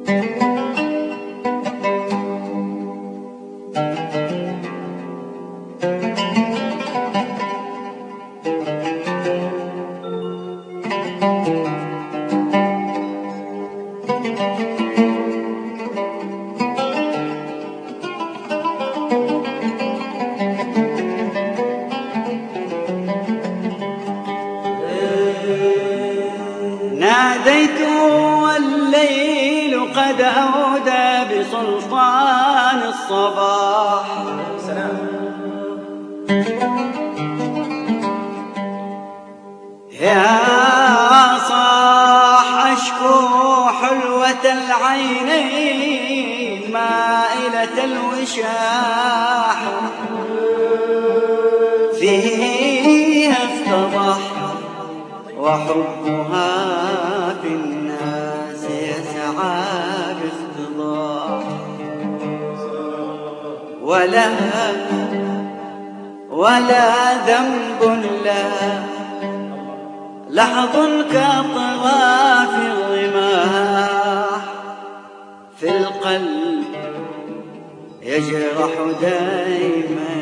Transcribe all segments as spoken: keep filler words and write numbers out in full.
ناديت والليل قد أودى بسلطان الصباح. سلام. يا صاح أشكو حلوة العينين مائلة الوشاح، فيها افتضح وحبها في الناس يسعى بافتضاح. ولا ولا ذنب لها لحظ كطواف الرماح، في القلب يجرح دائما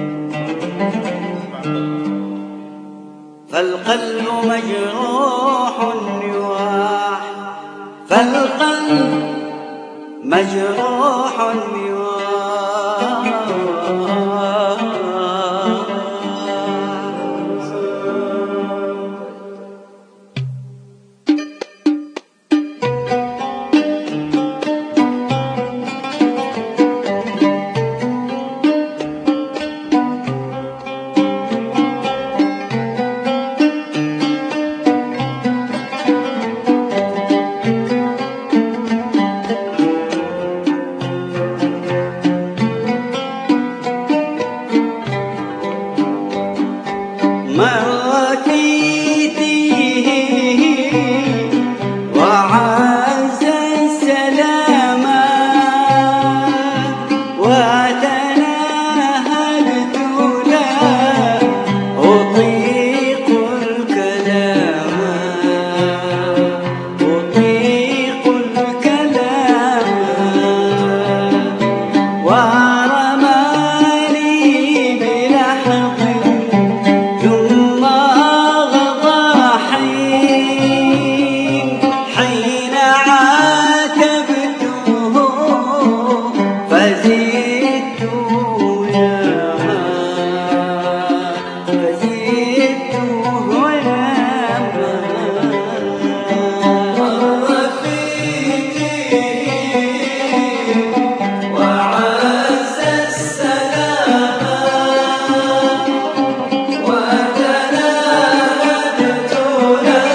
فالقلب مجروح يواح، فالقلب مجروح يواح. وعز السلام وتناهلت لا أطيق الكلام، أطيق الكلام ورماني بلحظ ثم غضى حين حين عاتبته فزدت يا ما فزدت يا ما رفيقي وعز السلام وتنادت لا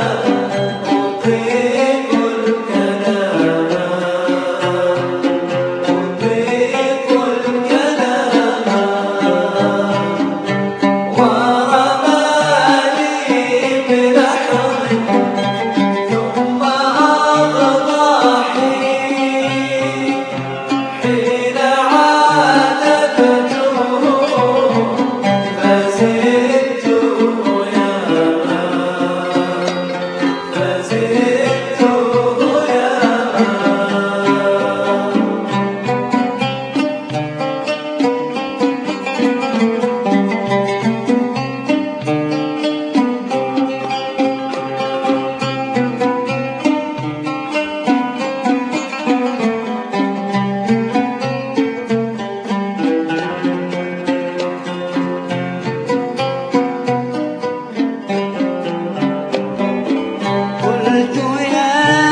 أطيق الكلام، أطيق الكلام ورماني بلحظ ثم أغضى حين حين عاتبته فزدت يا ما فزدت يا قلت يا